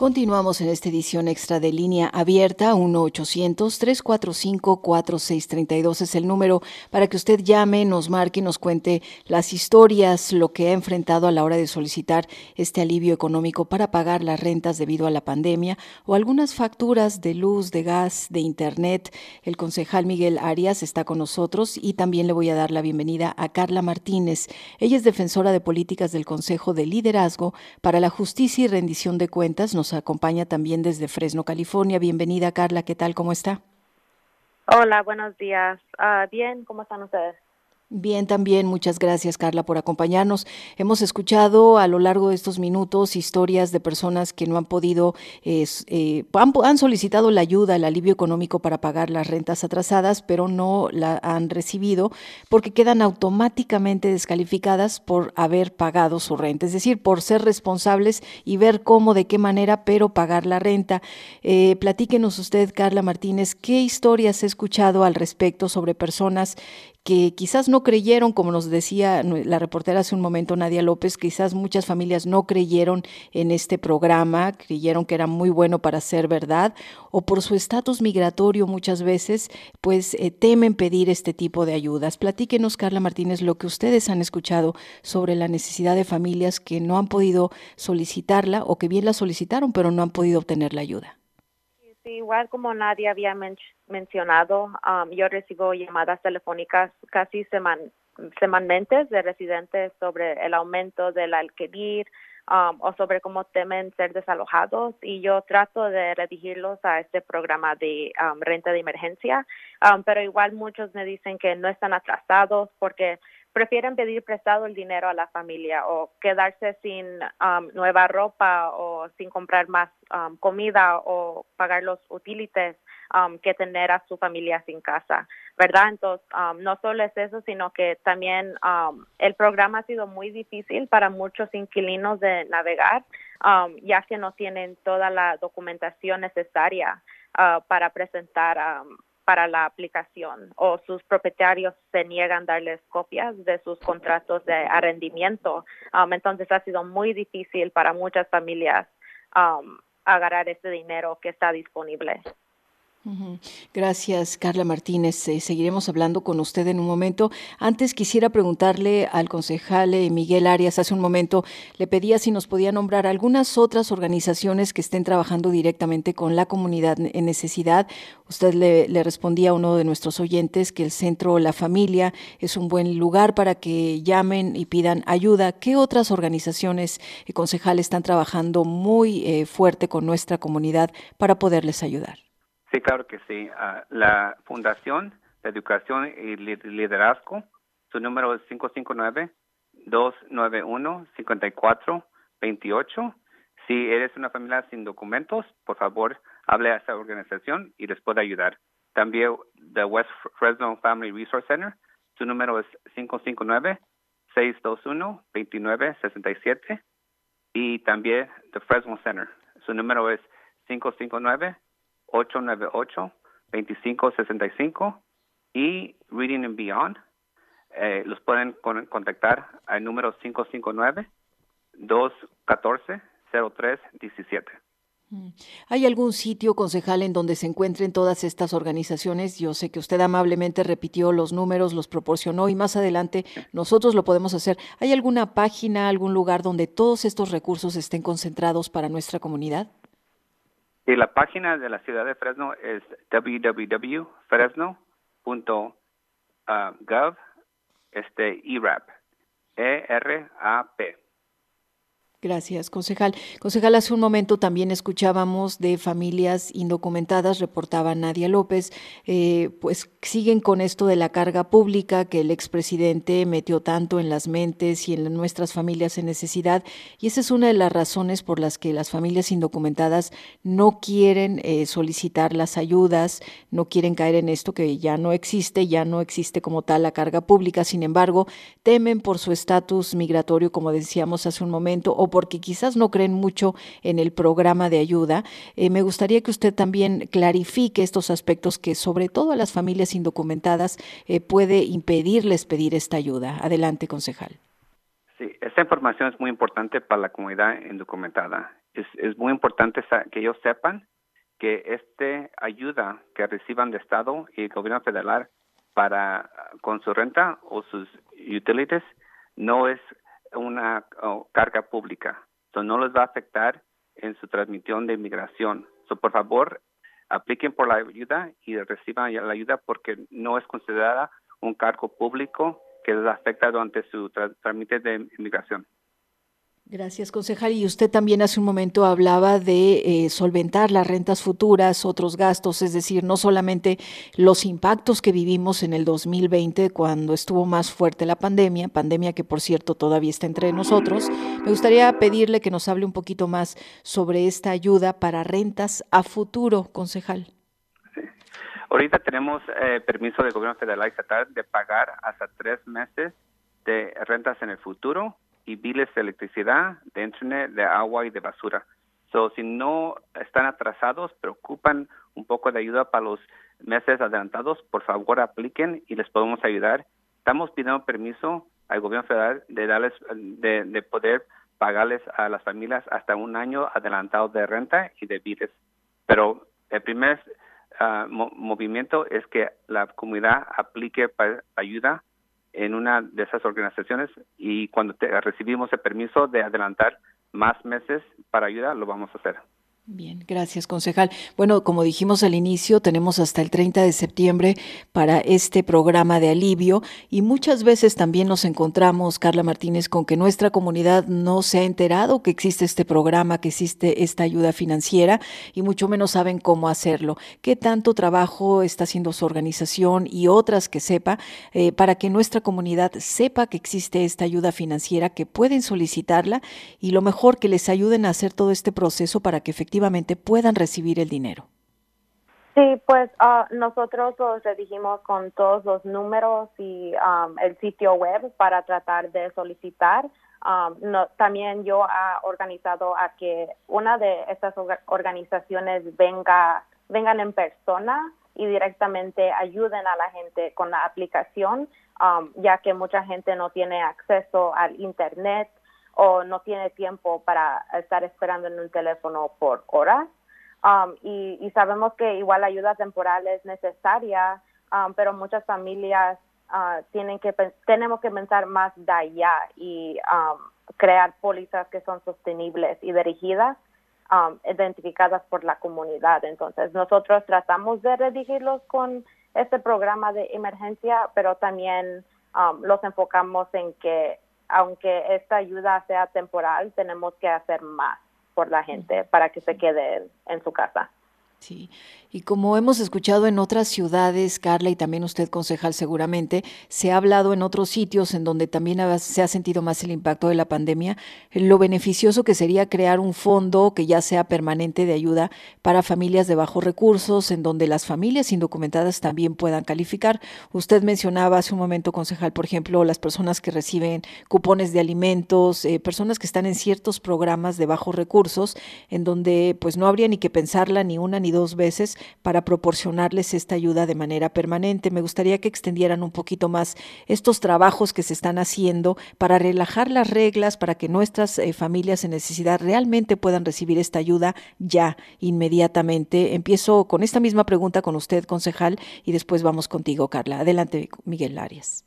Continuamos en esta edición extra de Línea Abierta. 1-800-345-4632 es el número para que usted llame, nos marque y nos cuente las historias, lo que ha enfrentado a la hora de solicitar este alivio económico para pagar las rentas debido a la pandemia o algunas facturas de luz, de gas, de internet. El concejal Miguel Arias está con nosotros y también le voy a dar la bienvenida a Carla Martínez. Ella es defensora de políticas del Consejo de Liderazgo para la Justicia y Rendición de Cuentas. Nos acompaña también desde Fresno, California. Bienvenida, Carla. ¿Qué tal? ¿Cómo está? Hola, buenos días. Bien, ¿cómo están ustedes? Bien, también. Muchas gracias, Carla, por acompañarnos. Hemos escuchado a lo largo de estos minutos historias de personas que no han podido, han solicitado la ayuda, el alivio económico para pagar las rentas atrasadas, pero no la han recibido porque quedan automáticamente descalificadas por haber pagado su renta, es decir, por ser responsables y ver cómo, de qué manera, pero pagar la renta. Platíquenos usted, Carla Martínez, ¿qué historias ha escuchado al respecto sobre personas que quizás no creyeron, como nos decía la reportera hace un momento, Nadia López, quizás muchas familias no creyeron en este programa, creyeron que era muy bueno para ser verdad, o por su estatus migratorio muchas veces, pues temen pedir este tipo de ayudas. Platíquenos, Carla Martínez, lo que ustedes han escuchado sobre la necesidad de familias que no han podido solicitarla o que bien la solicitaron, pero no han podido obtener la ayuda. Sí, igual como Nadia había mencionado, yo recibo llamadas telefónicas casi semanalmente de residentes sobre el aumento del alquiler o sobre cómo temen ser desalojados, y yo trato de redirigirlos a este programa de renta de emergencia, pero igual muchos me dicen que no están atrasados porque prefieren pedir prestado el dinero a la familia o quedarse sin nueva ropa o sin comprar más comida o pagar los utilities que tener a su familia sin casa, ¿verdad? Entonces, no solo es eso, sino que también el programa ha sido muy difícil para muchos inquilinos de navegar, ya que no tienen toda la documentación necesaria para presentar para la aplicación, o sus propietarios se niegan a darles copias de sus contratos de arrendamiento. Entonces ha sido muy difícil para muchas familias agarrar ese dinero que está disponible. Gracias, Carla Martínez. Seguiremos hablando con usted en un momento. Antes quisiera preguntarle al concejal Miguel Arias. Hace un momento le pedía si nos podía nombrar algunas otras organizaciones que estén trabajando directamente con la comunidad en necesidad. Usted le respondía a uno de nuestros oyentes que el Centro La Familia es un buen lugar para que llamen y pidan ayuda. ¿Qué otras organizaciones, concejales, están trabajando muy fuerte con nuestra comunidad para poderles ayudar? Sí, claro que sí. La Fundación de Educación y Liderazgo, su número es 559-291-5428. Si eres una familia sin documentos, por favor, hable a esta organización y les puede ayudar. También the West Fresno Family Resource Center, su número es 559-621-2967. Y también the Fresno Center, su número es 559-898-2565, y Reading and Beyond, los pueden contactar al número 559-214-0317. ¿Hay algún sitio, concejal, en donde se encuentren todas estas organizaciones? Yo sé que usted amablemente repitió los números, los proporcionó y más adelante nosotros lo podemos hacer. ¿Hay alguna página, algún lugar donde todos estos recursos estén concentrados para nuestra comunidad? Y la página de la ciudad de Fresno es www.fresno.gov ERAP, ERAP. Gracias, concejal. Concejal, hace un momento también escuchábamos de familias indocumentadas, reportaba Nadia López, pues siguen con esto de la carga pública que el expresidente metió tanto en las mentes y en nuestras familias en necesidad, y esa es una de las razones por las que las familias indocumentadas no quieren solicitar las ayudas, no quieren caer en esto que ya no existe como tal la carga pública. Sin embargo, temen por su estatus migratorio, como decíamos hace un momento, o porque quizás no creen mucho en el programa de ayuda. Me gustaría que usted también clarifique estos aspectos que sobre todo a las familias indocumentadas puede impedirles pedir esta ayuda. Adelante, concejal. Sí, esta información es muy importante para la comunidad indocumentada. es muy importante que ellos sepan que ayuda que reciban de Estado y el gobierno federal con su renta o sus utilities no es una carga pública. No les va a afectar en su transmisión de inmigración. Por favor, apliquen por la ayuda y reciban la ayuda porque no es considerada un cargo público que les afecta durante su trámite de inmigración. Gracias, concejal. Y usted también hace un momento hablaba de solventar las rentas futuras, otros gastos, es decir, no solamente los impactos que vivimos en el 2020 cuando estuvo más fuerte la pandemia que por cierto todavía está entre nosotros. Me gustaría pedirle que nos hable un poquito más sobre esta ayuda para rentas a futuro, concejal. Sí. Ahorita tenemos permiso del gobierno federal y estatal de pagar hasta 3 meses de rentas en el futuro y biles de electricidad, de internet, de agua y de basura. Si no están atrasados, pero ocupan un poco de ayuda para los meses adelantados, por favor apliquen y les podemos ayudar. Estamos pidiendo permiso al gobierno federal de poder pagarles a las familias hasta 1 año adelantado de renta y de biles. Pero el primer movimiento es que la comunidad aplique para ayuda en una de esas organizaciones y cuando recibimos el permiso de adelantar más meses para ayuda, lo vamos a hacer. Bien, gracias, concejal. Bueno, como dijimos al inicio, tenemos hasta el 30 de septiembre para este programa de alivio y muchas veces también nos encontramos, Carla Martínez, con que nuestra comunidad no se ha enterado que existe este programa, que existe esta ayuda financiera y mucho menos saben cómo hacerlo. ¿Qué tanto trabajo está haciendo su organización y otras que sepa para que nuestra comunidad sepa que existe esta ayuda financiera, que pueden solicitarla y lo mejor que les ayuden a hacer todo este proceso para que efectivamente puedan recibir el dinero? Sí, pues nosotros los redigimos con todos los números y el sitio web para tratar de solicitar. También yo he organizado a que una de estas organizaciones vengan en persona y directamente ayuden a la gente con la aplicación, ya que mucha gente no tiene acceso al internet o no tiene tiempo para estar esperando en un teléfono por horas. Y sabemos que igual ayuda temporal es necesaria, pero muchas familias tenemos que pensar más de allá y crear pólizas que son sostenibles y dirigidas, identificadas por la comunidad. Entonces, nosotros tratamos de redigirlos con este programa de emergencia, pero también los enfocamos en que aunque esta ayuda sea temporal, tenemos que hacer más por la gente para que se quede en su casa. Sí, y como hemos escuchado en otras ciudades, Carla, y también usted, concejal, seguramente, se ha hablado en otros sitios en donde también se ha sentido más el impacto de la pandemia, lo beneficioso que sería crear un fondo que ya sea permanente de ayuda para familias de bajos recursos, en donde las familias indocumentadas también puedan calificar. Usted mencionaba hace un momento, concejal, por ejemplo, las personas que reciben cupones de alimentos, personas que están en ciertos programas de bajos recursos, en donde pues no habría ni que pensarla ni una ni 2 veces para proporcionarles esta ayuda de manera permanente. Me gustaría que extendieran un poquito más estos trabajos que se están haciendo para relajar las reglas, para que nuestras familias en necesidad realmente puedan recibir esta ayuda ya, inmediatamente. Empiezo con esta misma pregunta con usted, concejal, y después vamos contigo, Carla. Adelante, Miguel Arias.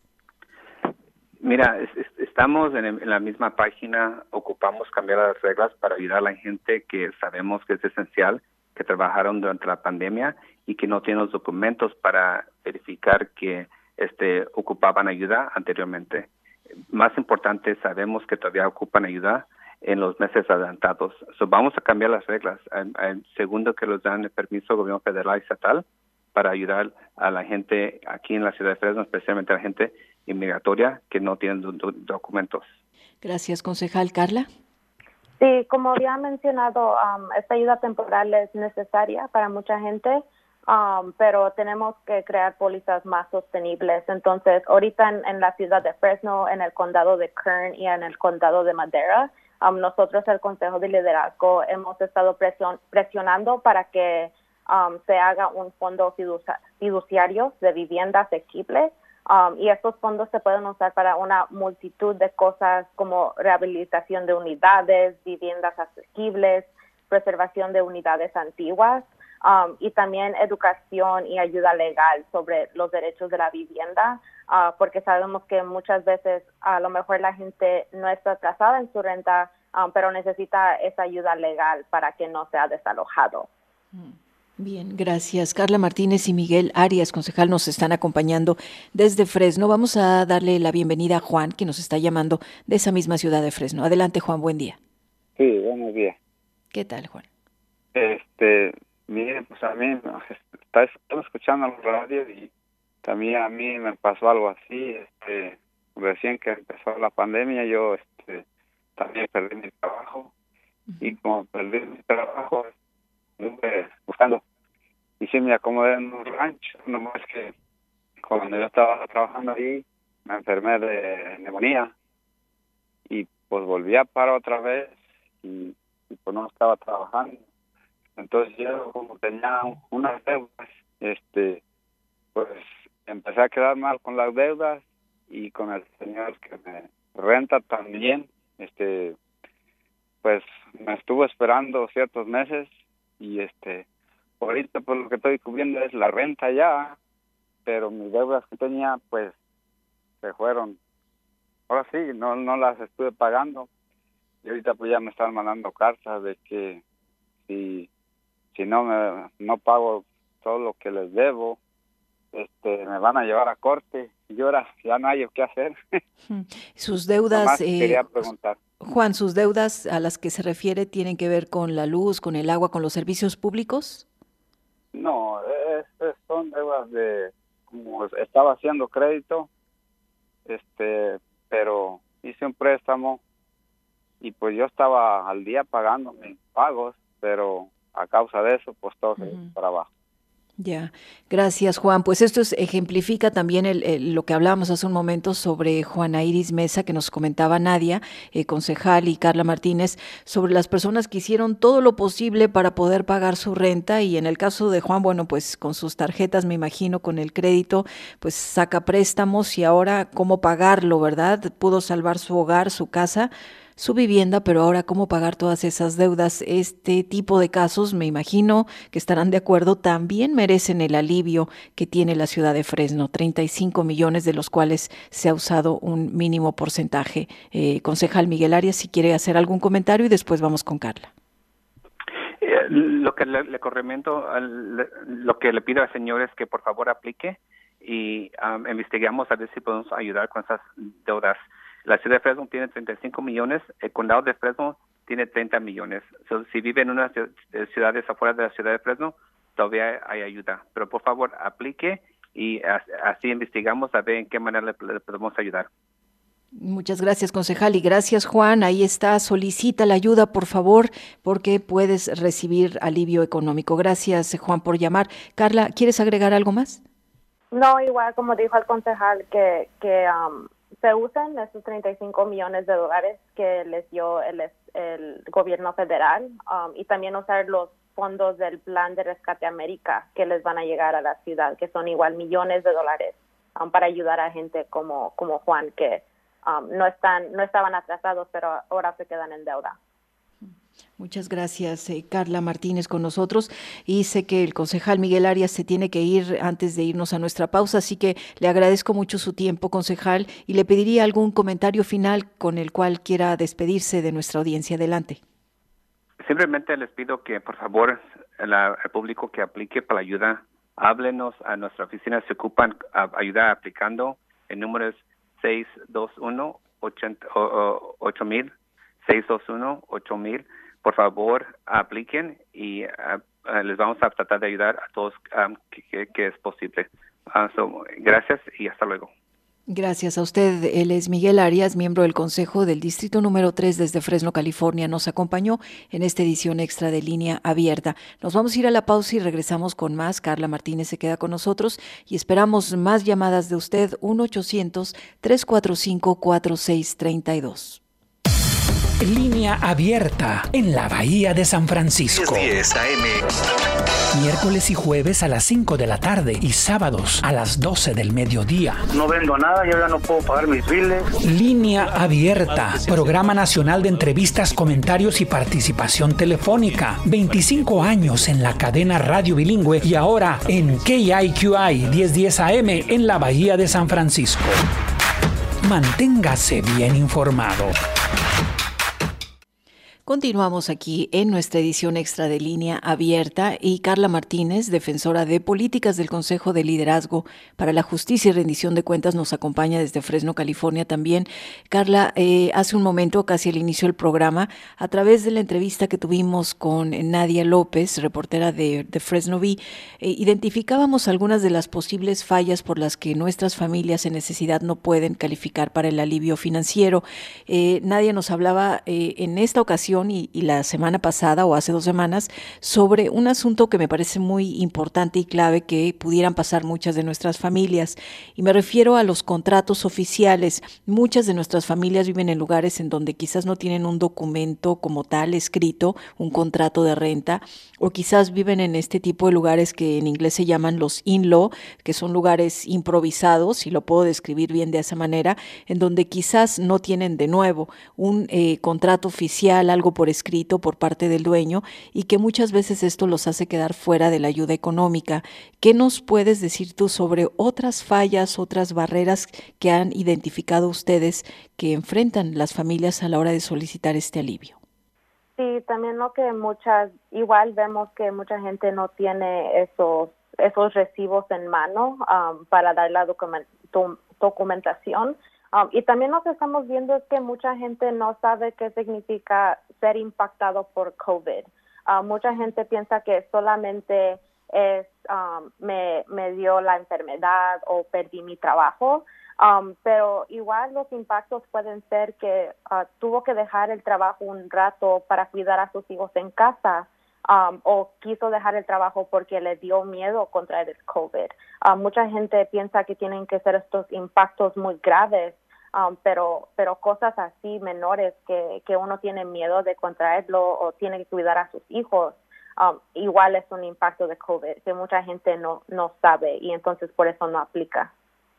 Mira, estamos en la misma página, ocupamos cambiar las reglas para ayudar a la gente que sabemos que es esencial, que trabajaron durante la pandemia y que no tienen los documentos para verificar que ocupaban ayuda anteriormente. Más importante, sabemos que todavía ocupan ayuda en los meses adelantados. Vamos a cambiar las reglas. Segundo, que los dan el permiso del gobierno federal y estatal para ayudar a la gente aquí en la ciudad de Fresno, especialmente a la gente inmigratoria que no tienen documentos. Gracias, concejal. Carla. Sí, como había mencionado, esta ayuda temporal es necesaria para mucha gente, pero tenemos que crear pólizas más sostenibles. Entonces, ahorita en la ciudad de Fresno, en el condado de Kern y en el condado de Madera, nosotros, el Consejo de Liderazgo, hemos estado presionando para que se haga un fondo fiduciario de vivienda asequible. Y estos fondos se pueden usar para una multitud de cosas como rehabilitación de unidades, viviendas asequibles, preservación de unidades antiguas, y también educación y ayuda legal sobre los derechos de la vivienda, porque sabemos que muchas veces a lo mejor la gente no está atrasada en su renta, pero necesita esa ayuda legal para que no sea desalojado. Bien, gracias. Carla Martínez y Miguel Arias, concejal, nos están acompañando desde Fresno. Vamos a darle la bienvenida a Juan, que nos está llamando de esa misma ciudad de Fresno. Adelante, Juan, buen día. Sí, buenos días. ¿Qué tal, Juan? Mire, pues a mí estaba escuchando la radio y también a mí me pasó algo así. Recién que empezó la pandemia, yo también perdí mi trabajo. Y como perdí mi trabajo, estuve buscando y sí me acomodé en un rancho. Nomás que cuando yo estaba trabajando ahí, me enfermé de neumonía y pues volví a parar otra vez y pues no estaba trabajando. Entonces yo, como tenía unas deudas, pues empecé a quedar mal con las deudas y con el señor que me renta también. Pues me estuvo esperando ciertos meses y ahorita pues lo que estoy cubriendo es la renta ya, pero mis deudas que tenía pues se fueron. Ahora sí, no las estuve pagando y ahorita pues ya me están mandando cartas de que si no pago todo lo que les debo, me van a llevar a corte y ahora ya no hay qué hacer. Sus deudas, Nomás quería preguntar. Juan, ¿sus deudas a las que se refiere tienen que ver con la luz, con el agua, con los servicios públicos? No, son deudas de, como estaba haciendo crédito, pero hice un préstamo y pues yo estaba al día pagando mis pagos, pero a causa de eso, pues todo se fue para abajo. Ya, gracias, Juan. Pues esto ejemplifica también lo que hablábamos hace un momento sobre Juana Iris Mesa, que nos comentaba Nadia, concejal, y Carla Martínez, sobre las personas que hicieron todo lo posible para poder pagar su renta, y en el caso de Juan, bueno, pues con sus tarjetas, me imagino, con el crédito, pues saca préstamos y ahora cómo pagarlo, ¿verdad? Pudo salvar su hogar, su casa, su vivienda, pero ahora cómo pagar todas esas deudas. Este tipo de casos, me imagino que estarán de acuerdo, también merecen el alivio que tiene la ciudad de Fresno, 35 millones de los cuales se ha usado un mínimo porcentaje. Concejal Miguel Arias, si quiere hacer algún comentario y después vamos con Carla. Lo que le corremiento, lo que le pido al señor es que por favor aplique y investigamos a ver si podemos ayudar con esas deudas. La ciudad de Fresno tiene 35 millones, el condado de Fresno tiene 30 millones. Si vive en unas ciudades afuera de la ciudad de Fresno, todavía hay ayuda. Pero por favor, aplique y así investigamos a ver en qué manera le podemos ayudar. Muchas gracias, concejal, y gracias, Juan. Ahí está, solicita la ayuda, por favor, porque puedes recibir alivio económico. Gracias, Juan, por llamar. Carla, ¿quieres agregar algo más? No, igual como dijo el concejal, que se usen esos 35 millones de dólares que les dio el gobierno federal, y también usar los fondos del Plan de Rescate América que les van a llegar a la ciudad, que son igual millones de dólares para ayudar a gente como Juan, que no estaban atrasados, pero ahora se quedan en deuda. Muchas gracias, Carla Martínez, con nosotros, y sé que el concejal Miguel Arias se tiene que ir antes de irnos a nuestra pausa, así que le agradezco mucho su tiempo, concejal, y le pediría algún comentario final con el cual quiera despedirse de nuestra audiencia. Adelante. Simplemente les pido que por favor el público que aplique para la ayuda, háblenos a nuestra oficina, se ocupan ayuda aplicando. El número es 621-8000, 621-8000. Por favor, apliquen y les vamos a tratar de ayudar a todos que es posible. Gracias y hasta luego. Gracias a usted. Él es Miguel Arias, miembro del Consejo del Distrito número 3 desde Fresno, California. Nos acompañó en esta edición extra de Línea Abierta. Nos vamos a ir a la pausa y regresamos con más. Carla Martínez se queda con nosotros y esperamos más llamadas de usted. 1-800-345-4632. Línea Abierta en la Bahía de San Francisco. 10:10 AM. Miércoles y jueves a las 5 de la tarde y sábados a las 12 del mediodía. No vendo nada, yo ya no puedo pagar mis biles. Línea Abierta, programa nacional de entrevistas, comentarios y participación telefónica. 25 años en la cadena Radio Bilingüe y ahora en KIQI 10:10 AM en la Bahía de San Francisco. Manténgase bien informado. Continuamos aquí en nuestra edición extra de Línea Abierta y Carla Martínez, defensora de políticas del Consejo de Liderazgo para la Justicia y Rendición de Cuentas, nos acompaña desde Fresno, California también. Carla, hace un momento, casi al inicio del programa, a través de la entrevista que tuvimos con Nadia López, reportera de Fresno Bee, identificábamos algunas de las posibles fallas por las que nuestras familias en necesidad no pueden calificar para el alivio financiero. Nadia nos hablaba en esta ocasión y la semana pasada o hace 2 semanas sobre un asunto que me parece muy importante y clave que pudieran pasar muchas de nuestras familias, y me refiero a los contratos oficiales. Muchas de nuestras familias viven en lugares en donde quizás no tienen un documento como tal escrito, un contrato de renta, o quizás viven en este tipo de lugares que en inglés se llaman los in-law, que son lugares improvisados, y lo puedo describir bien de esa manera, en donde quizás no tienen de nuevo un contrato oficial, algo por escrito por parte del dueño, y que muchas veces esto los hace quedar fuera de la ayuda económica. ¿Qué nos puedes decir tú sobre otras fallas, otras barreras que han identificado ustedes que enfrentan las familias a la hora de solicitar este alivio? Sí, también lo que igual vemos que mucha gente no tiene esos recibos en mano para dar la documentación. Y también lo que estamos viendo es que mucha gente no sabe qué significa ser impactado por COVID. Mucha gente piensa que solamente es me dio la enfermedad o perdí mi trabajo, pero igual los impactos pueden ser que tuvo que dejar el trabajo un rato para cuidar a sus hijos en casa, o quiso dejar el trabajo porque le dio miedo contraer el COVID. Mucha gente piensa que tienen que ser estos impactos muy graves, pero cosas así menores que uno tiene miedo de contraerlo o tiene que cuidar a sus hijos, igual es un impacto de COVID que mucha gente no sabe, y entonces por eso no aplica.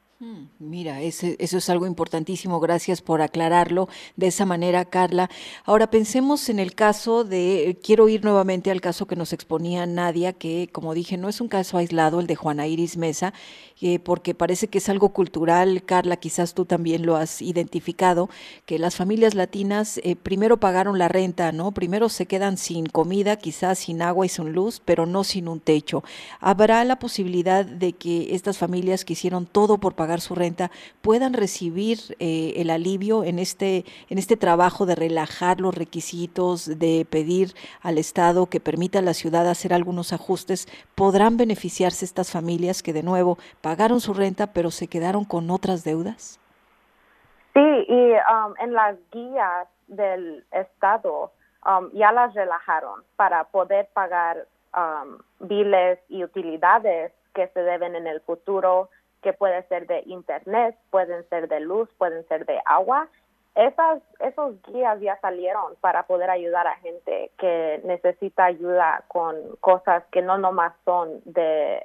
Mira, eso es algo importantísimo. Gracias por aclararlo de esa manera, Carla. Ahora pensemos en el caso quiero ir nuevamente al caso que nos exponía Nadia, que como dije no es un caso aislado, el de Juana Iris Mesa, porque parece que es algo cultural. Carla, quizás tú también lo has identificado, que las familias latinas primero pagaron la renta, ¿no? Primero se quedan sin comida, quizás sin agua y sin luz, pero no sin un techo. ¿Habrá la posibilidad de que estas familias que hicieron todo por pagar su renta puedan recibir el alivio en este trabajo de relajar los requisitos, de pedir al Estado que permita a la ciudad hacer algunos ajustes? ¿Podrán beneficiarse estas familias que de nuevo pagaron su renta pero se quedaron con otras deudas? Sí, y en las guías del Estado ya las relajaron para poder pagar biles y utilidades que se deben en el futuro, que puede ser de internet, pueden ser de luz, pueden ser de agua. Esos guías ya salieron para poder ayudar a gente que necesita ayuda con cosas que no nomás son de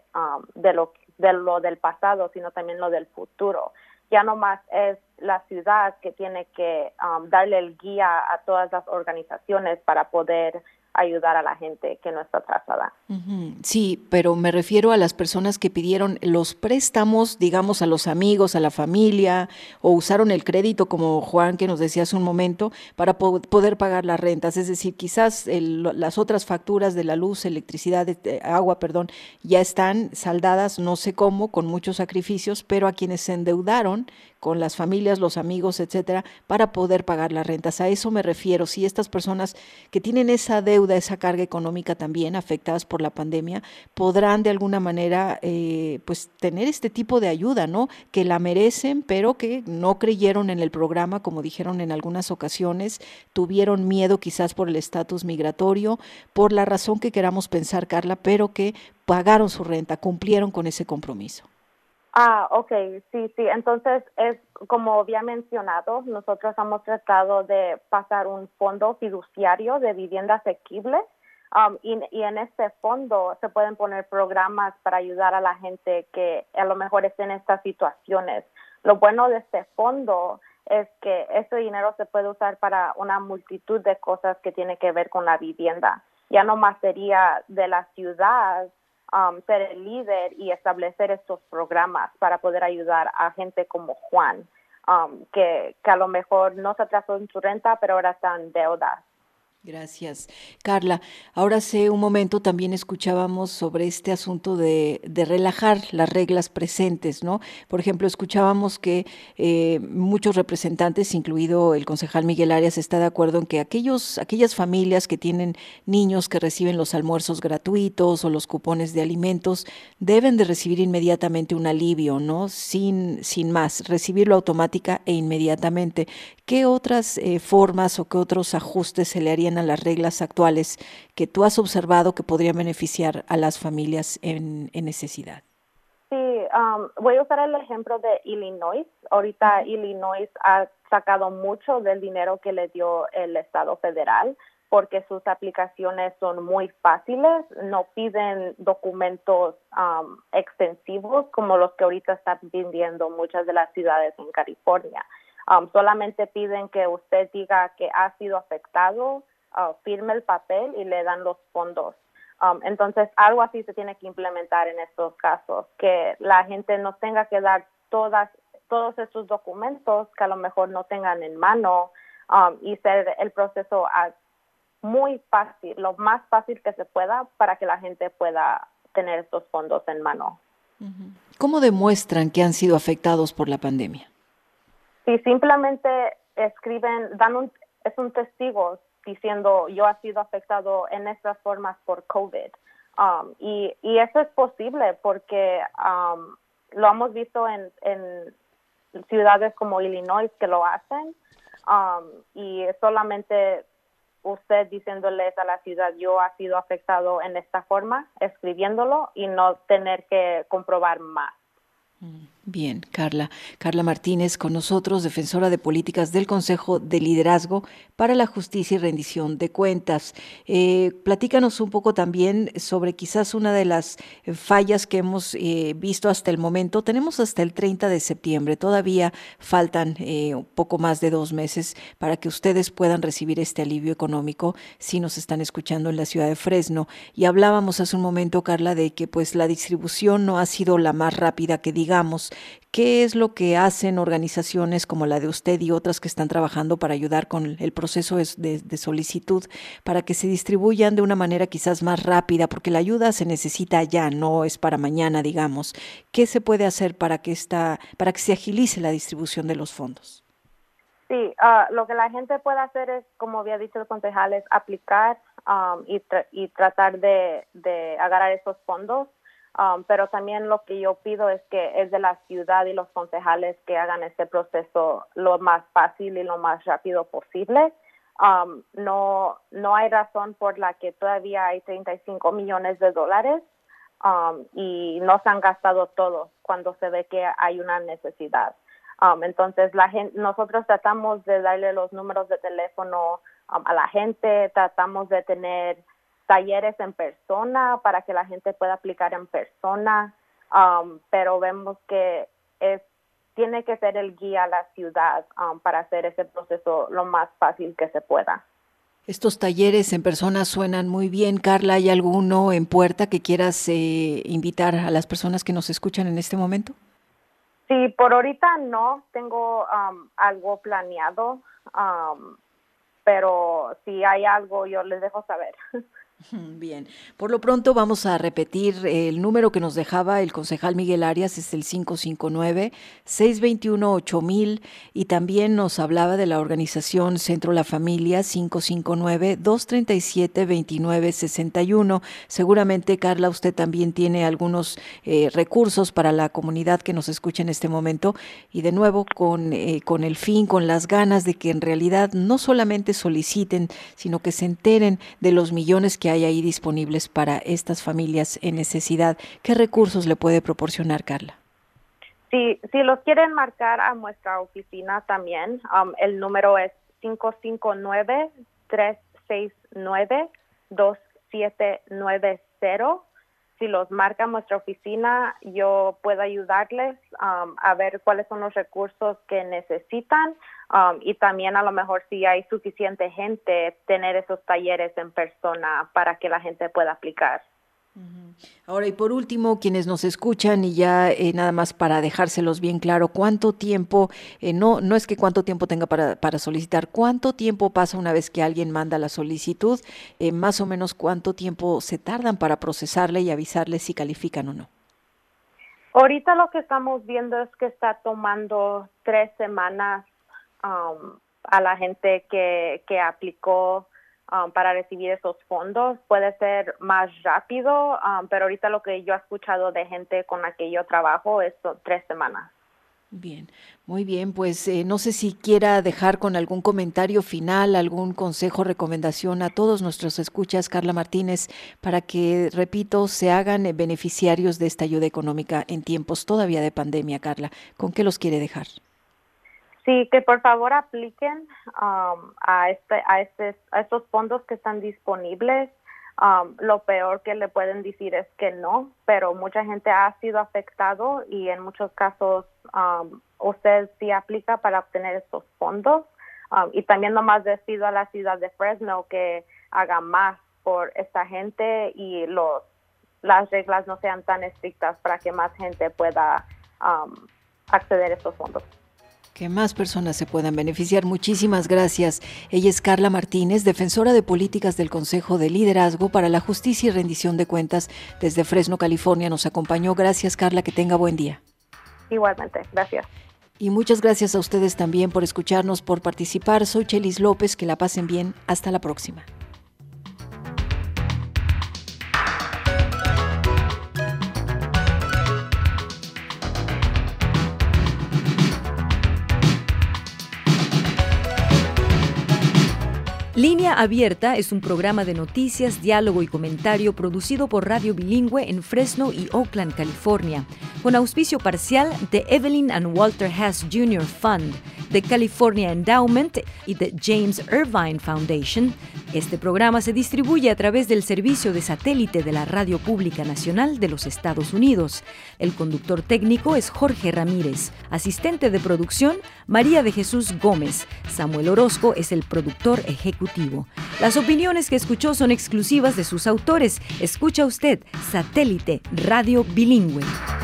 lo del pasado, sino también lo del futuro. Ya nomás es la ciudad que tiene que darle el guía a todas las organizaciones para poder ayudar a la gente que no está atrasada. Sí, pero me refiero a las personas que pidieron los préstamos, digamos, a los amigos, a la familia, o usaron el crédito, como Juan que nos decía hace un momento, para poder pagar las rentas. Es decir, quizás las otras facturas de la luz, electricidad, agua, ya están saldadas, no sé cómo, con muchos sacrificios, pero a quienes se endeudaron con las familias, los amigos, etcétera, para poder pagar las rentas. A eso me refiero. Si estas personas que tienen esa deuda, esa carga económica también afectadas por la pandemia, podrán de alguna manera pues tener este tipo de ayuda, ¿no? Que la merecen, pero que no creyeron en el programa, como dijeron en algunas ocasiones, tuvieron miedo quizás por el estatus migratorio, por la razón que queramos pensar, Carla, pero que pagaron su renta, cumplieron con ese compromiso. Okay, sí. Entonces, es como había mencionado, nosotros hemos tratado de pasar un fondo fiduciario de vivienda asequible y en este fondo se pueden poner programas para ayudar a la gente que a lo mejor esté en estas situaciones. Lo bueno de este fondo es que ese dinero se puede usar para una multitud de cosas que tiene que ver con la vivienda. Ya no más sería de la ciudad ser el líder y establecer estos programas para poder ayudar a gente como Juan, que a lo mejor no se atrasó en su renta, pero ahora está en deudas. Gracias, Carla. Ahora hace un momento también escuchábamos sobre este asunto de relajar las reglas presentes, ¿no? Por ejemplo, escuchábamos que muchos representantes, incluido el concejal Miguel Arias, está de acuerdo en que aquellas familias que tienen niños que reciben los almuerzos gratuitos o los cupones de alimentos deben de recibir inmediatamente un alivio, ¿no? Sin más, recibirlo automática e inmediatamente. ¿Qué otras formas o qué otros ajustes se le harían a las reglas actuales que tú has observado que podrían beneficiar a las familias en necesidad? Sí, voy a usar el ejemplo de Illinois. Ahorita Illinois ha sacado mucho del dinero que le dio el Estado federal porque sus aplicaciones son muy fáciles, no piden documentos extensivos como los que ahorita están pidiendo muchas de las ciudades en California. Solamente piden que usted diga que ha sido afectado, firme el papel y le dan los fondos. Entonces, algo así se tiene que implementar en estos casos, que la gente no tenga que dar todos estos documentos que a lo mejor no tengan en mano y ser el proceso muy fácil, lo más fácil que se pueda para que la gente pueda tener estos fondos en mano. ¿Cómo demuestran que han sido afectados por la pandemia? Si simplemente escriben, es un testigo diciendo yo he sido afectado en estas formas por COVID. Y eso es posible porque lo hemos visto en ciudades como Illinois que lo hacen y solamente usted diciéndoles a la ciudad yo he sido afectado en esta forma, escribiéndolo y no tener que comprobar más. Bien, Carla Martínez con nosotros, defensora de políticas del Consejo de Liderazgo para la Justicia y Rendición de Cuentas. Platícanos un poco también sobre quizás una de las fallas que hemos visto hasta el momento. Tenemos hasta el 30 de septiembre, todavía faltan un poco más de 2 meses para que ustedes puedan recibir este alivio económico si nos están escuchando en la ciudad de Fresno. Y hablábamos hace un momento, Carla, de que pues la distribución no ha sido la más rápida que digamos. ¿Qué es lo que hacen organizaciones como la de usted y otras que están trabajando para ayudar con el proceso de solicitud para que se distribuyan de una manera quizás más rápida? Porque la ayuda se necesita ya, no es para mañana, digamos. ¿Qué se puede hacer para que se agilice la distribución de los fondos? Sí, lo que la gente puede hacer es, como había dicho el concejal, es aplicar y tratar de agarrar esos fondos. Pero también lo que yo pido es que es de la ciudad y los concejales que hagan este proceso lo más fácil y lo más rápido posible. No hay razón por la que todavía hay $35 millones y no se han gastado todos cuando se ve que hay una necesidad. Entonces nosotros tratamos de darle los números de teléfono a la gente, tratamos de tener talleres en persona para que la gente pueda aplicar en persona, pero vemos que tiene que ser el guía a la ciudad para hacer ese proceso lo más fácil que se pueda. Estos talleres en persona suenan muy bien. Carla, ¿hay alguno en puerta que quieras invitar a las personas que nos escuchan en este momento? Sí, por ahorita no tengo algo planeado, pero si hay algo yo les dejo saber. Bien, por lo pronto vamos a repetir el número que nos dejaba el concejal Miguel Arias, es el 559-621-8000 y también nos hablaba de la organización Centro La Familia 559-237-2961. Seguramente, Carla, usted también tiene algunos recursos para la comunidad que nos escucha en este momento y de nuevo con el fin, con las ganas de que en realidad no solamente soliciten, sino que se enteren de los millones que hay ahí disponibles para estas familias en necesidad. ¿Qué recursos le puede proporcionar, Carla? Si los quieren marcar a nuestra oficina también, el número es 559-369-2790. Si los marca a nuestra oficina, yo puedo ayudarles a ver cuáles son los recursos que necesitan y también a lo mejor si hay suficiente gente, tener esos talleres en persona para que la gente pueda aplicar. Ahora, y por último, quienes nos escuchan y ya nada más para dejárselos bien claro, ¿cuánto tiempo, no es que cuánto tiempo tenga para solicitar, cuánto tiempo pasa una vez que alguien manda la solicitud, más o menos cuánto tiempo se tardan para procesarla y avisarles si califican o no? Ahorita lo que estamos viendo es que está tomando 3 semanas a la gente que aplicó para recibir esos fondos. Puede ser más rápido, pero ahorita lo que yo he escuchado de gente con la que yo trabajo es 3 semanas. Bien, muy bien, pues no sé si quiera dejar con algún comentario final, algún consejo, recomendación a todos nuestros escuchas, Carla Martínez, para que, repito, se hagan beneficiarios de esta ayuda económica en tiempos todavía de pandemia. Carla, ¿con qué los quiere dejar? Sí, que por favor apliquen a estos fondos que están disponibles. Lo peor que le pueden decir es que no, pero mucha gente ha sido afectado y en muchos casos usted sí aplica para obtener estos fondos. Y también nomás les pido a la ciudad de Fresno que haga más por esta gente y las reglas no sean tan estrictas para que más gente pueda acceder a estos fondos. Que más personas se puedan beneficiar. Muchísimas gracias. Ella es Carla Martínez, defensora de políticas del Consejo de Liderazgo para la Justicia y Rendición de Cuentas desde Fresno, California. Nos acompañó. Gracias, Carla. Que tenga buen día. Igualmente. Gracias. Y muchas gracias a ustedes también por escucharnos, por participar. Soy Chelis López. Que la pasen bien. Hasta la próxima. Línea Abierta es un programa de noticias, diálogo y comentario producido por Radio Bilingüe en Fresno y Oakland, California, con auspicio parcial de Evelyn and Walter Hess Jr. Fund, de California Endowment y de James Irvine Foundation. Este programa se distribuye a través del servicio de satélite de la Radio Pública Nacional de los Estados Unidos. El conductor técnico es Jorge Ramírez. Asistente de producción, María de Jesús Gómez. Samuel Orozco es el productor ejecutivo. Las opiniones que escuchó son exclusivas de sus autores. Escucha usted Satélite Radio Bilingüe.